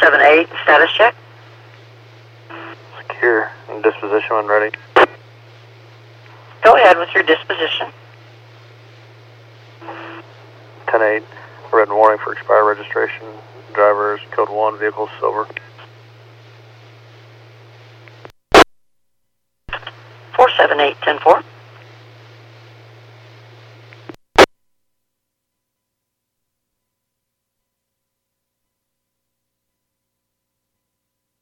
478, status check. Secure. And disposition when ready. Go ahead with your disposition. 10-8. Written warning for expired registration. Drivers, code 1, vehicle silver. 478, 10-4.